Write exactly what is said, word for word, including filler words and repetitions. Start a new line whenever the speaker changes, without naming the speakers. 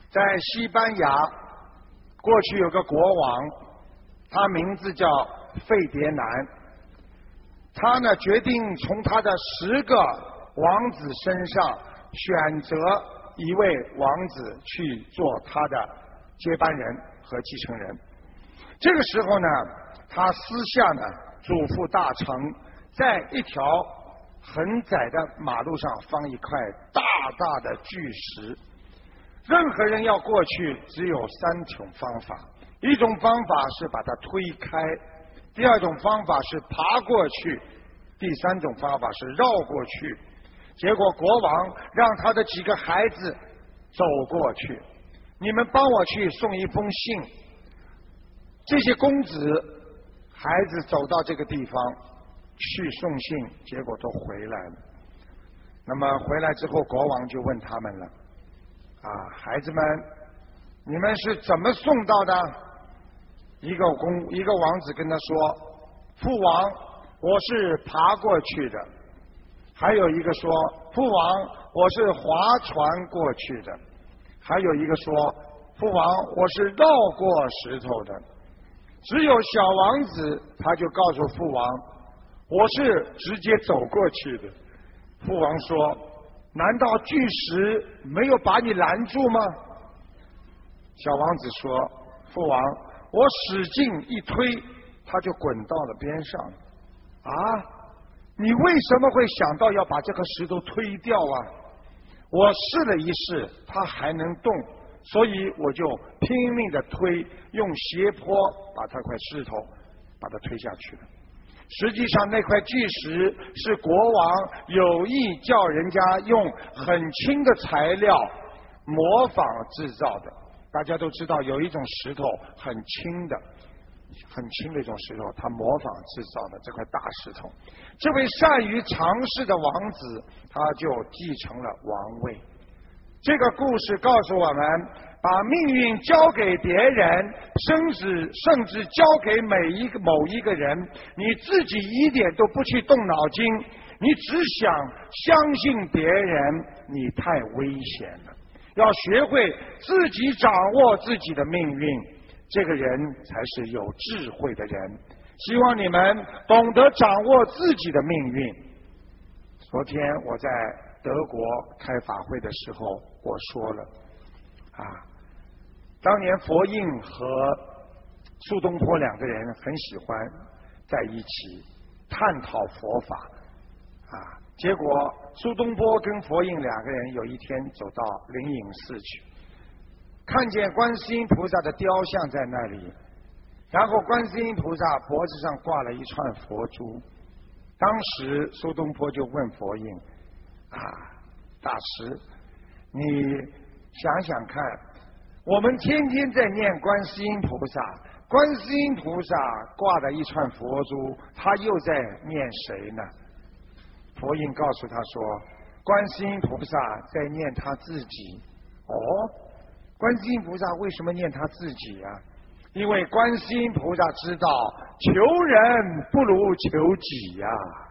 在西班牙，过去有个国王，他名字叫费迭南。他呢决定从他的十个王子身上选择一位王子去做他的接班人和继承人。这个时候呢，他私下呢嘱咐大臣，在一条很窄的马路上放一块大大的巨石，任何人要过去只有三种方法，一种方法是把它推开，第二种方法是爬过去，第三种方法是绕过去。结果国王让他的几个孩子走过去，你们帮我去送一封信。这些公子孩子走到这个地方去送信，结果都回来了。那么回来之后，国王就问他们了，啊，孩子们，你们是怎么送到的？一个公一个王子跟他说，父王，我是爬过去的。还有一个说，父王，我是划船过去的。还有一个说，父王，我是绕过石头的。只有小王子他就告诉父王，我是直接走过去的。父王说，难道巨石没有把你拦住吗？小王子说，父王，我使劲一推，他就滚到了边上。啊，你为什么会想到要把这颗石头推掉啊？我试了一试，它还能动，所以我就拼命的推，用斜坡把这块石头把它推下去了。实际上那块巨石是国王有意叫人家用很轻的材料模仿制造的。大家都知道有一种石头很轻的很轻的一种石头，他模仿制造的这块大石头。这位善于尝试的王子，他就继承了王位。这个故事告诉我们，把命运交给别人，甚至甚至交给每一个某一个人，你自己一点都不去动脑筋，你只想相信别人，你太危险了。要学会自己掌握自己的命运，这个人才是有智慧的人。希望你们懂得掌握自己的命运。昨天我在德国开法会的时候，我说了啊，当年佛印和苏东坡两个人很喜欢在一起探讨佛法啊，结果苏东坡跟佛印两个人有一天走到灵隐寺去，看见观世音菩萨的雕像在那里，然后观世音菩萨脖子上挂了一串佛珠。当时苏东坡就问佛印啊，大师，你想想看，我们天天在念观世音菩萨，观世音菩萨挂的一串佛珠，他又在念谁呢？佛印告诉他说，观世音菩萨在念他自己。哦，观世音菩萨为什么念他自己啊？因为观世音菩萨知道，求人不如求己呀、啊。